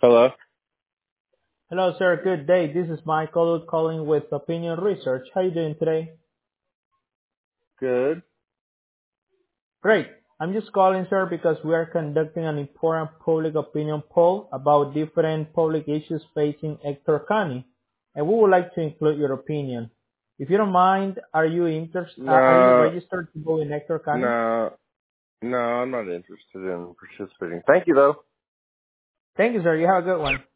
Hello. Hello, sir. Good day. This is Michael calling with Opinion Research. How you doing today? Good. Great. I'm just calling, sir, because we are conducting an important public opinion poll about different public issues facing Hector County, and we would like to include your opinion. If you don't mind, are you No, registered to vote in Hector County? no, no. I'm not interested in participating. Thank you, though. Thank you, sir. You have a good one.